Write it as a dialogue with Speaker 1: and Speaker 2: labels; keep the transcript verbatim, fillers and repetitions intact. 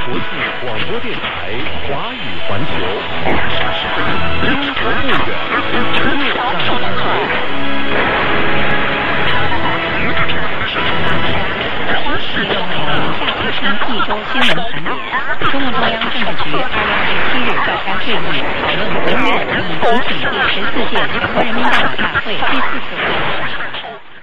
Speaker 1: 国际广播电台华语环球，中国不远，就在耳边。
Speaker 2: 听众朋友，下请听一周新闻盘点。中共中央政治局二月二十七日召开会议，讨论国务院已提请第十四届全国人民代表大会第四次会议